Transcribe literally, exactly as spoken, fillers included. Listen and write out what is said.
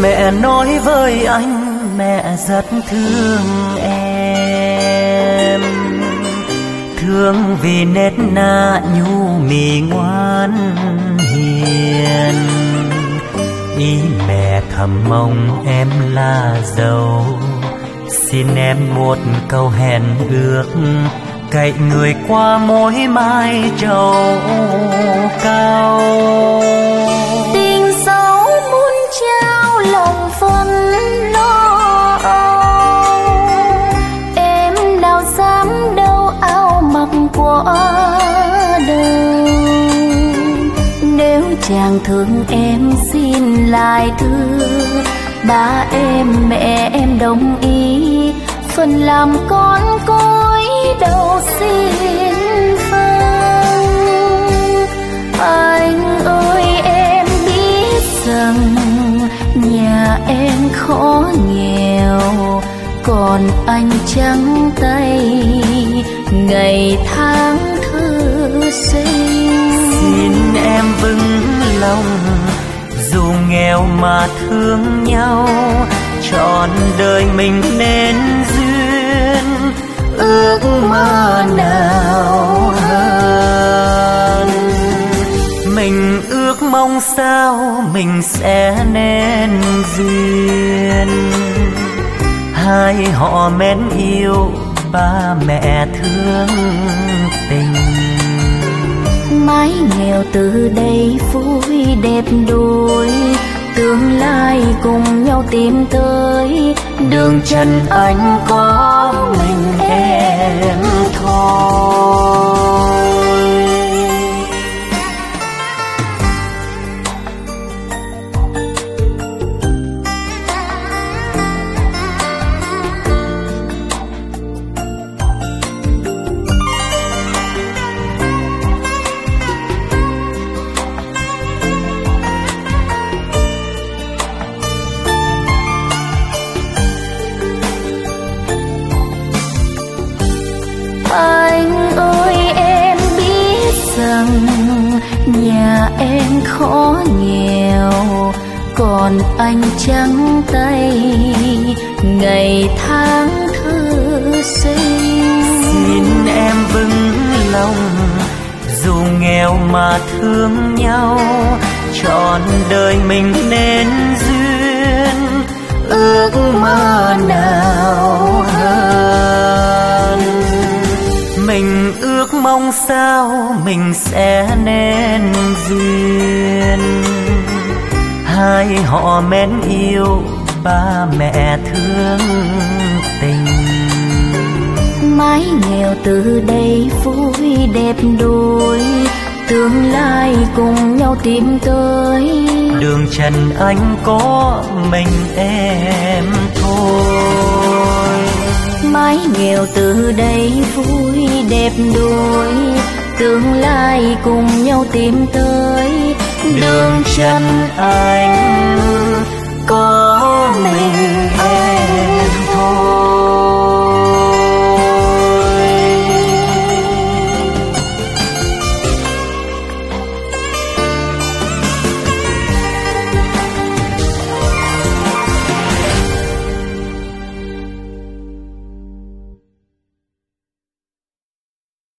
Mẹ nói với anh mẹ rất thương em, thương vì nết na nhu mì ngoan hiền. Ý mẹ thầm mong em là dâu, xin em một câu hẹn ước, cậy người qua mối mai trầu cao. Tình dấu muốn trao lòng phân lo âu, em nào dám đâu áo mặc qua đời. Nếu chàng thương em xin lại thưa, ba em mẹ em đồng ý, phần làm con cối đầu xin vâng. Anh ơi em biết rằng nhà em khó nghèo, còn anh trắng tay ngày tháng thư sinh. Xin em vững lòng dù nghèo mà thương nhau, trọn đời mình nên duyên ước mơ nào hơn. Mình ước mong sao mình sẽ nên duyên, hai họ mến yêu ba mẹ thương tình. Mái nghèo từ đây vui đẹp đôi, tương lai cùng nhau tìm tới. Đường trần anh có mình em thôi. Anh ơi em biết rằng nhà em khó nghèo, còn anh trắng tay ngày tháng thư sinh. Xin em vững lòng dù nghèo mà thương nhau, trọn đời mình nên duyên ước mơ nào hơn. Mình ước mong sao mình sẽ nên duyên, hai họ mến yêu ba mẹ thương tình. Mái nghèo từ đây vui đẹp đôi, tương lai cùng nhau tìm tới. Đường trần anh có mình em thôi. Mái nghèo từ đây vui đẹp đôi, tương lai cùng nhau tìm tới. Đường trần anh